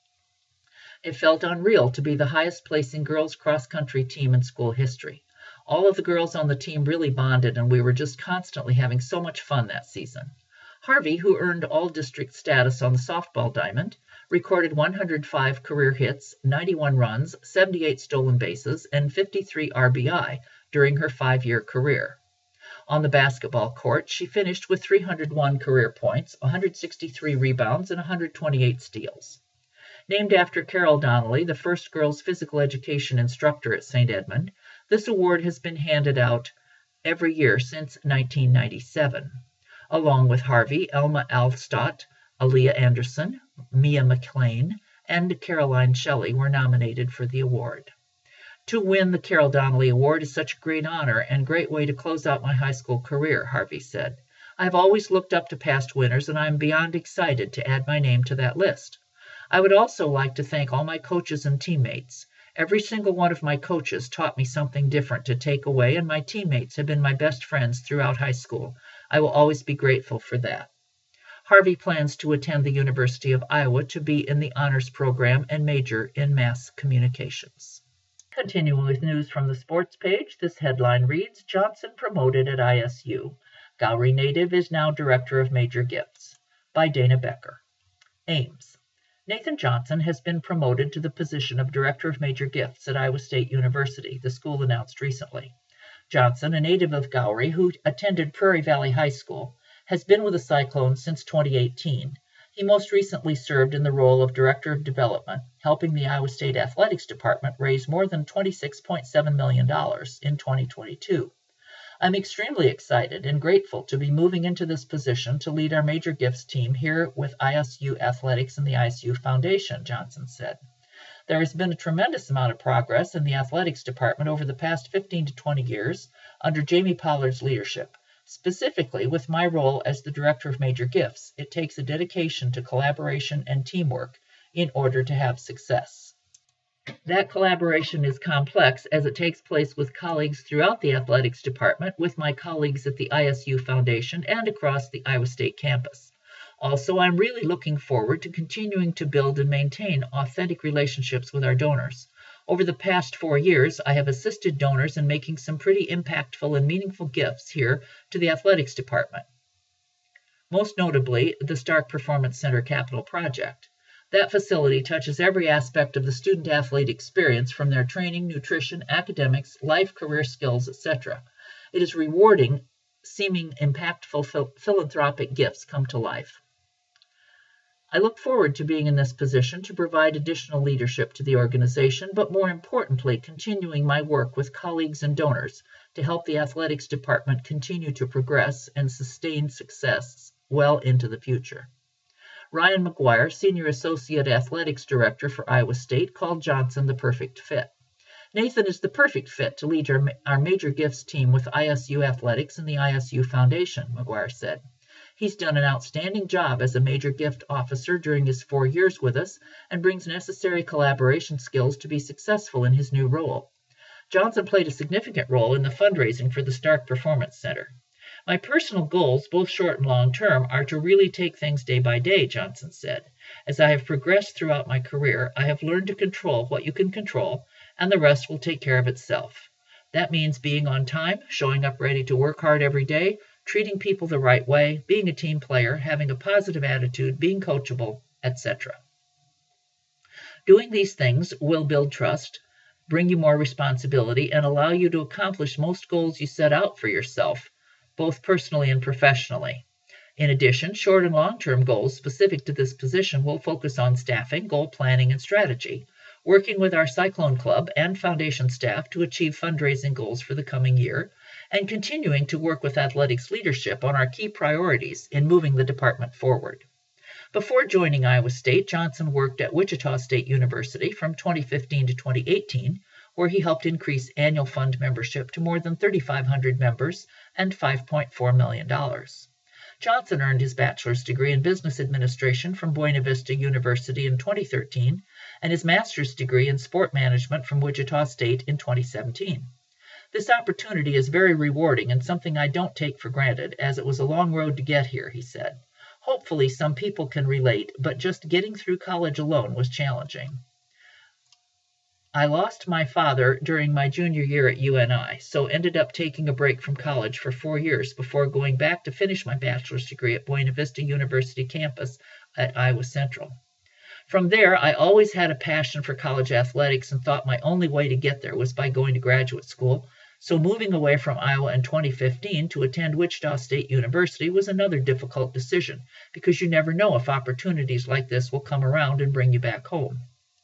It felt unreal to be the highest-placing girls cross-country team in school history. All of the girls on the team really bonded, and we were just constantly having so much fun that season." Harvey, who earned all-district status on the softball diamond, recorded one hundred five career hits, ninety-one runs, seventy-eight stolen bases, and fifty-three R B I during her five-year career. On the basketball court, she finished with three hundred one career points, one hundred sixty-three rebounds, and one hundred twenty-eight steals. Named after Carol Donnelly, the first girls' physical education instructor at Saint Edmund, this award has been handed out every year since nineteen ninety-seven. Along with Harvey, Elma Alstott, Aaliyah Anderson, Mia McLean, and Caroline Shelley were nominated for the award. "To win the Carol Donnelly Award is such a great honor and great way to close out my high school career," Harvey said. "I've always looked up to past winners, and I'm beyond excited to add my name to that list. I would also like to thank all my coaches and teammates. Every single one of my coaches taught me something different to take away, and my teammates have been my best friends throughout high school. I will always be grateful for that." Harvey plans to attend the University of Iowa to be in the honors program and major in mass communications. Continuing with news from the sports page, this headline reads, "Johnson promoted at I S U. Gowrie native is now Director of Major Gifts," by Dana Becker. Ames. Nathan Johnson has been promoted to the position of Director of Major Gifts at Iowa State University, the school announced recently. Johnson, a native of Gowrie who attended Prairie Valley High School, has been with the Cyclones since twenty eighteen. He most recently served in the role of Director of Development, helping the Iowa State Athletics Department raise more than twenty-six point seven million dollars in twenty twenty-two. "I'm extremely excited and grateful to be moving into this position to lead our Major Gifts team here with I S U Athletics and the I S U Foundation," Johnson said. "There has been a tremendous amount of progress in the athletics department over the past fifteen to twenty years under Jamie Pollard's leadership. Specifically, with my role as the Director of Major Gifts, it takes a dedication to collaboration and teamwork in order to have success. That collaboration is complex as it takes place with colleagues throughout the athletics department, with my colleagues at the I S U Foundation, and across the Iowa State campus. Also, I'm really looking forward to continuing to build and maintain authentic relationships with our donors. Over the past four years, I have assisted donors in making some pretty impactful and meaningful gifts here to the athletics department. Most notably, the Stark Performance Center Capital Project. That facility touches every aspect of the student-athlete experience, from their training, nutrition, academics, life, career skills, et cetera. It is rewarding, seeming impactful phil- philanthropic gifts come to life. I look forward to being in this position to provide additional leadership to the organization, but more importantly, continuing my work with colleagues and donors to help the athletics department continue to progress and sustain success well into the future." Ryan McGuire, Senior Associate Athletics Director for Iowa State, called Johnson the perfect fit. "Nathan is the perfect fit to lead our, our Major Gifts team with I S U Athletics and the I S U Foundation," McGuire said. "He's done an outstanding job as a Major Gift Officer during his four years with us and brings necessary collaboration skills to be successful in his new role." Johnson played a significant role in the fundraising for the Stark Performance Center. "My personal goals, both short and long term, are to really take things day by day," Johnson said. "As I have progressed throughout my career, I have learned to control what you can control, and the rest will take care of itself. That means being on time, showing up ready to work hard every day, treating people the right way, being a team player, having a positive attitude, being coachable, et cetera. Doing these things will build trust, bring you more responsibility, and allow you to accomplish most goals you set out for yourself, both personally and professionally. In addition, short and long-term goals specific to this position will focus on staffing, goal planning, and strategy, working with our Cyclone Club and Foundation staff to achieve fundraising goals for the coming year, and continuing to work with athletics leadership on our key priorities in moving the department forward. Before joining Iowa State, Johnson worked at Wichita State University from twenty fifteen to twenty eighteen, where he helped increase annual fund membership to more than thirty-five hundred members and five point four million dollars. Johnson earned his bachelor's degree in business administration from Buena Vista University in twenty thirteen and his master's degree in sport management from Wichita State in twenty seventeen. This opportunity is very rewarding and something I don't take for granted, as it was a long road to get here, he said. Hopefully some people can relate, but just getting through college alone was challenging. I lost my father during my junior year at U N I, so ended up taking a break from college for four years before going back to finish my bachelor's degree at Buena Vista University campus at Iowa Central. From there, I always had a passion for college athletics and thought my only way to get there was by going to graduate school, so moving away from Iowa in twenty fifteen to attend Wichita State University was another difficult decision, because you never know if opportunities like this will come around and bring you back home.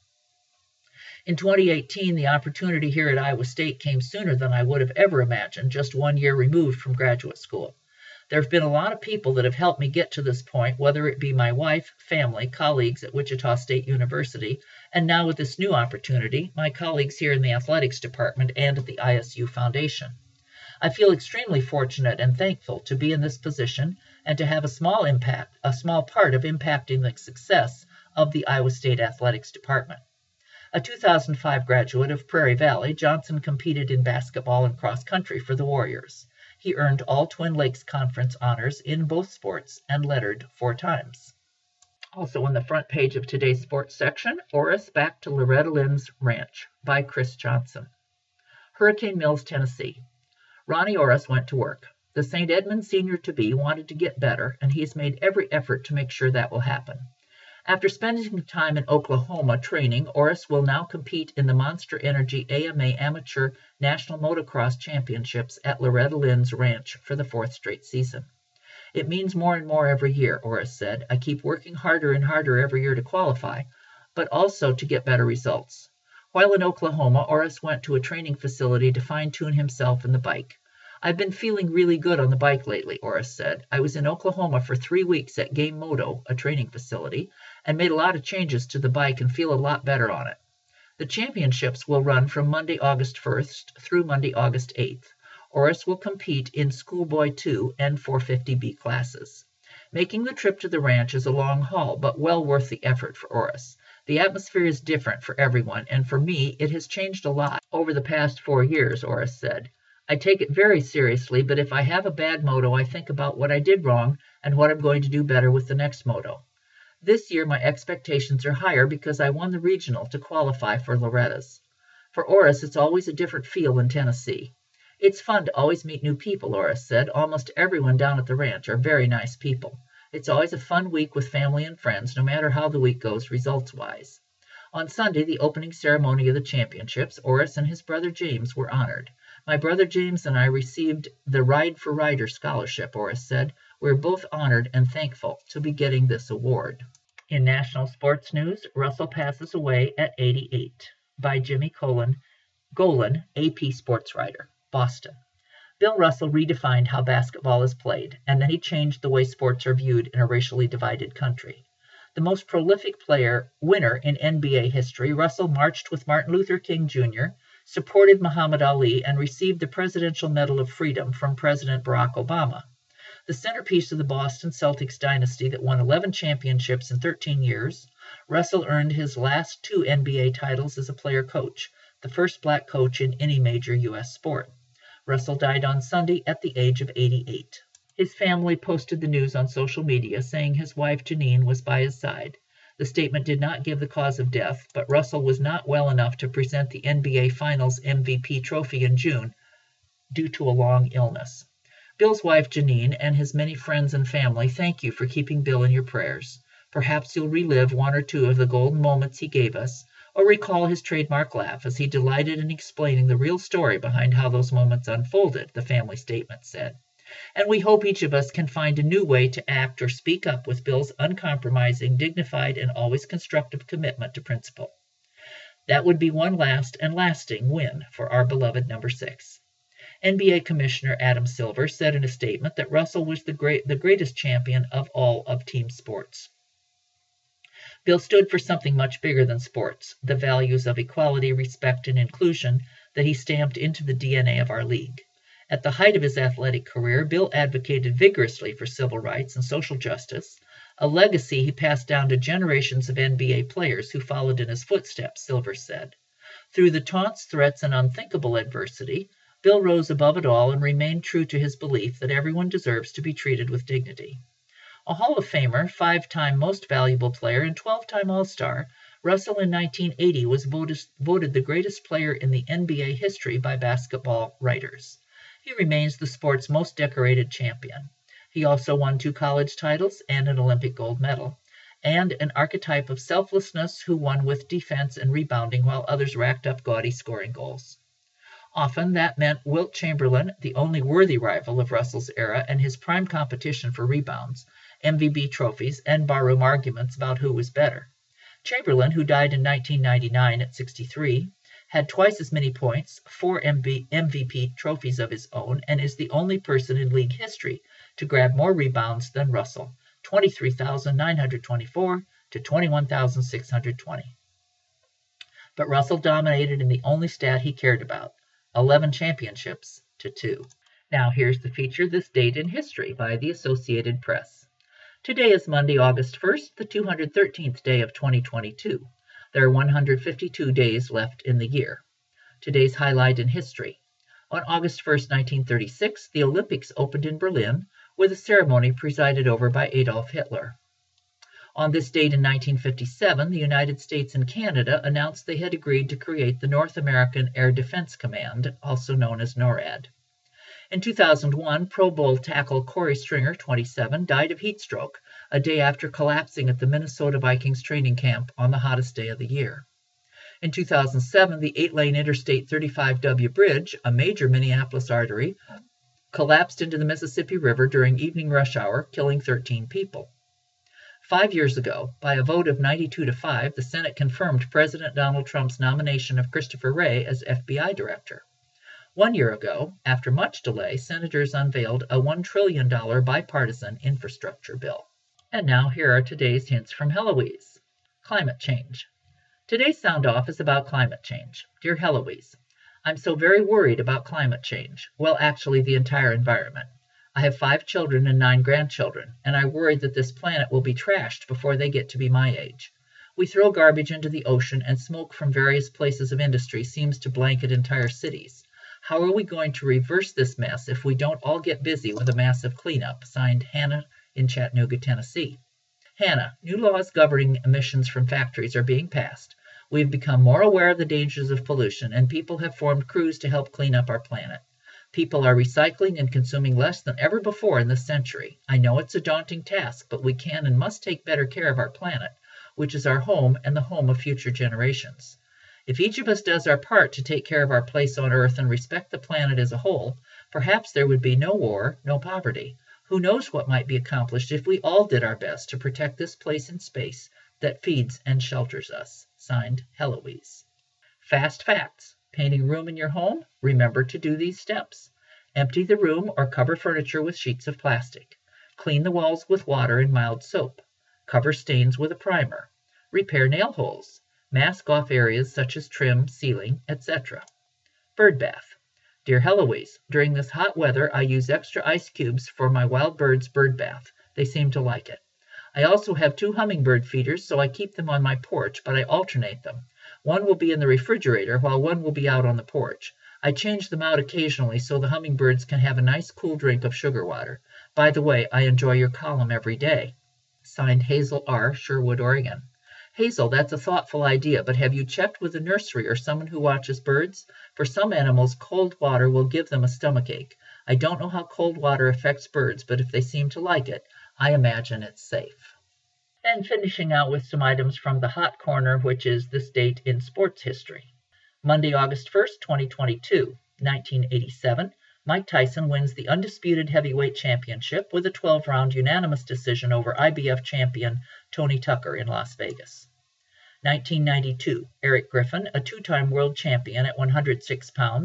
In twenty eighteen, the opportunity here at Iowa State came sooner than I would have ever imagined, just one year removed from graduate school. There have been a lot of people that have helped me get to this point, whether it be my wife, family, colleagues at Wichita State University, and now with this new opportunity, my colleagues here in the athletics department and at the I S U Foundation. I feel extremely fortunate and thankful to be in this position and to have a small impact, a small part of impacting the success of the Iowa State Athletics Department. A two thousand five graduate of Prairie Valley, Johnson competed in basketball and cross country for the Warriors. He earned all Twin Lakes Conference honors in both sports and lettered four times. Also on the front page of today's sports section, Oris Back to Loretta Lynn's Ranch by Chris Johnson. Hurricane Mills, Tennessee. Ronnie Oris went to work. The Saint Edmund senior-to-be wanted to get better, and he has made every effort to make sure that will happen. After spending time in Oklahoma training, Oris will now compete in the Monster Energy A M A Amateur National Motocross Championships at Loretta Lynn's Ranch for the fourth straight season. It means more and more every year, Oris said. I keep working harder and harder every year to qualify, but also to get better results. While in Oklahoma, Oris went to a training facility to fine-tune himself and the bike. I've been feeling really good on the bike lately, Oris said. I was in Oklahoma for three weeks at Game Moto, a training facility, and made a lot of changes to the bike and feel a lot better on it. The championships will run from Monday, August first through Monday, August eighth. Oris will compete in Schoolboy two and four fifty B classes. Making the trip to the ranch is a long haul, but well worth the effort for Oris. The atmosphere is different for everyone, and for me, it has changed a lot over the past four years, Oris said. I take it very seriously, but if I have a bad moto, I think about what I did wrong and what I'm going to do better with the next moto. This year, my expectations are higher because I won the regional to qualify for Loretta's. For Oris, it's always a different feel in Tennessee. It's fun to always meet new people, Oris said. Almost everyone down at the ranch are very nice people. It's always a fun week with family and friends, no matter how the week goes results-wise. On Sunday, the opening ceremony of the championships, Oris and his brother James were honored. My brother James and I received the Ride for Rider scholarship, Oris said. We're both honored and thankful to be getting this award. In national sports news, Russell passes away at eighty-eight. By Jimmy Golan, Golan, A P sports writer, Boston. Bill Russell redefined how basketball is played, and then he changed the way sports are viewed in a racially divided country. The most prolific player, winner in N B A history, Russell marched with Martin Luther King Junior, supported Muhammad Ali, and received the Presidential Medal of Freedom from President Barack Obama. The centerpiece of the Boston Celtics dynasty that won eleven championships in thirteen years, Russell earned his last two N B A titles as a player-coach, the first black coach in any major U S sport. Russell died on Sunday at the age of eighty-eight. His family posted the news on social media, saying his wife Janine was by his side. The statement did not give the cause of death, but Russell was not well enough to present the N B A Finals M V P trophy in June due to a long illness. Bill's wife Janine and his many friends and family thank you for keeping Bill in your prayers. Perhaps you'll relive one or two of the golden moments he gave us, or recall his trademark laugh as he delighted in explaining the real story behind how those moments unfolded, the family statement said. And we hope each of us can find a new way to act or speak up with Bill's uncompromising, dignified, and always constructive commitment to principle. That would be one last and lasting win for our beloved number six. N B A Commissioner Adam Silver said in a statement that Russell was the, great, the greatest champion of all of team sports. Bill stood for something much bigger than sports, the values of equality, respect, and inclusion that he stamped into the D N A of our league. At the height of his athletic career, Bill advocated vigorously for civil rights and social justice, a legacy he passed down to generations of N B A players who followed in his footsteps, Silver said. Through the taunts, threats, and unthinkable adversity, Bill rose above it all and remained true to his belief that everyone deserves to be treated with dignity. A Hall of Famer, five-time Most Valuable Player, and twelve-time All-Star, Russell in nineteen eighty was voted, voted the greatest player in the N B A history by basketball writers. He remains the sport's most decorated champion. He also won two college titles and an Olympic gold medal, and an archetype of selflessness who won with defense and rebounding while others racked up gaudy scoring goals. Often that meant Wilt Chamberlain, the only worthy rival of Russell's era and his prime competition for rebounds, M V P trophies, and barroom arguments about who was better. Chamberlain, who died in nineteen ninety-nine at sixty-three, had twice as many points, four M V P trophies of his own, and is the only person in league history to grab more rebounds than Russell, twenty-three thousand nine hundred twenty-four to twenty-one thousand six hundred twenty. But Russell dominated in the only stat he cared about, eleven championships to two. Now here's the feature This Date in History by the Associated Press. Today is Monday, August first, the two hundred thirteenth day of twenty twenty-two. There are one hundred fifty-two days left in the year. Today's highlight in history. On August first, nineteen thirty-six, the Olympics opened in Berlin with a ceremony presided over by Adolf Hitler. On this date in nineteen fifty-seven, the United States and Canada announced they had agreed to create the North American Air Defense Command, also known as NORAD. In two thousand one, Pro Bowl tackle Corey Stringer, twenty-seven, died of heat stroke a day after collapsing at the Minnesota Vikings training camp on the hottest day of the year. In two thousand seven, the eight-lane Interstate thirty-five W bridge, a major Minneapolis artery, collapsed into the Mississippi River during evening rush hour, killing thirteen people. Five years ago, by a vote of ninety-two to five, the Senate confirmed President Donald Trump's nomination of Christopher Wray as F B I director. One year ago, after much delay, senators unveiled a one trillion dollars bipartisan infrastructure bill. And now here are today's hints from Heloise. Climate change. Today's sound off is about climate change. Dear Heloise, I'm so very worried about climate change. Well, actually, the entire environment. I have five children and nine grandchildren, and I worry that this planet will be trashed before they get to be my age. We throw garbage into the ocean, and smoke from various places of industry seems to blanket entire cities. How are we going to reverse this mess if we don't all get busy with a massive cleanup? Signed, Hannah in Chattanooga, Tennessee. Hannah, new laws governing emissions from factories are being passed. We've become more aware of the dangers of pollution, and people have formed crews to help clean up our planet. People are recycling and consuming less than ever before in this century. I know it's a daunting task, but we can and must take better care of our planet, which is our home and the home of future generations. If each of us does our part to take care of our place on Earth and respect the planet as a whole, perhaps there would be no war, no poverty. Who knows what might be accomplished if we all did our best to protect this place in space that feeds and shelters us. Signed, Heloise. Fast facts. Painting room in your home? Remember to do these steps. Empty the room or cover furniture with sheets of plastic. Clean the walls with water and mild soap. Cover stains with a primer. Repair nail holes. Mask off areas such as trim, ceiling, et cetera. Bird bath. Dear Heloise, during this hot weather, I use extra ice cubes for my wild birds' bird bath. They seem to like it. I also have two hummingbird feeders, so I keep them on my porch, but I alternate them. One will be in the refrigerator, while one will be out on the porch. I change them out occasionally so the hummingbirds can have a nice cool drink of sugar water. By the way, I enjoy your column every day. Signed, Hazel R., Sherwood, Oregon. Hazel, that's a thoughtful idea, but have you checked with a nursery or someone who watches birds? For some animals, cold water will give them a stomachache. I don't know how cold water affects birds, but if they seem to like it, I imagine it's safe. And finishing out with some items from the hot corner, which is this date in sports history. Monday, August first, twenty twenty-two, nineteen eighty-seven, Mike Tyson wins the undisputed heavyweight championship with a twelve-round unanimous decision over I B F champion Tony Tucker in Las Vegas. nineteen ninety-two, Eric Griffin, a two-time world champion at one hundred six pounds,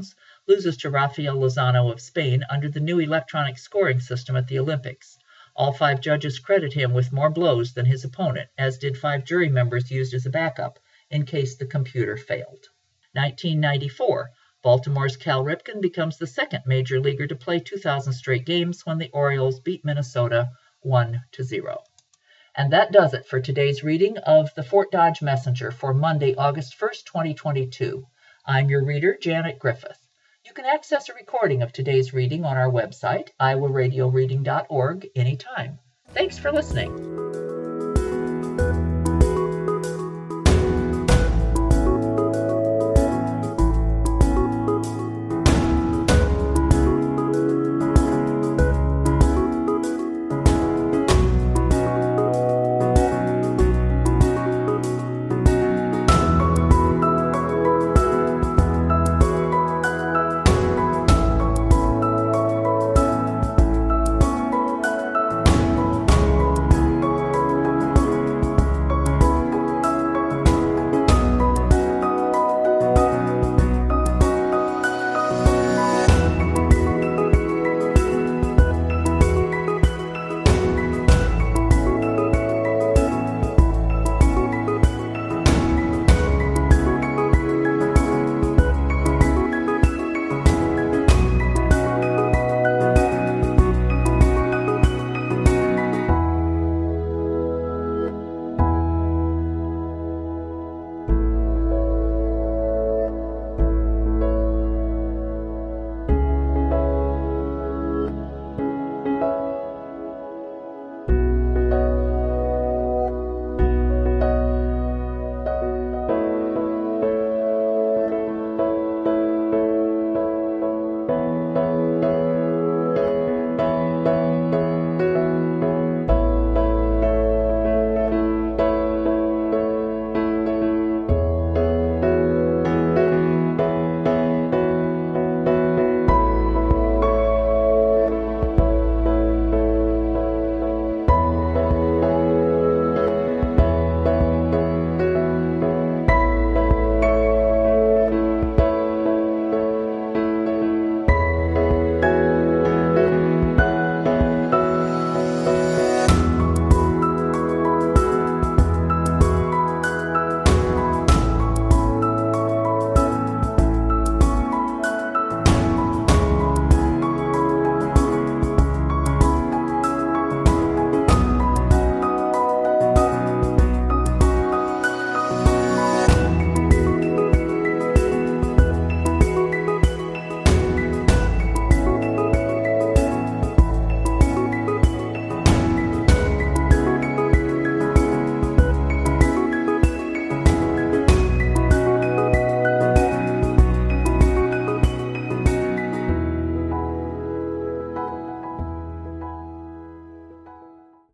loses to Rafael Lozano of Spain under the new electronic scoring system at the Olympics. All five judges credit him with more blows than his opponent, as did five jury members used as a backup in case the computer failed. nineteen ninety-four. Baltimore's Cal Ripken becomes the second major leaguer to play two thousand straight games when the Orioles beat Minnesota one to zero. And that does it for today's reading of the Fort Dodge Messenger for Monday, August first, twenty twenty-two. I'm your reader, Janet Griffith. You can access a recording of today's reading on our website, iowa radio reading dot org, anytime. Thanks for listening.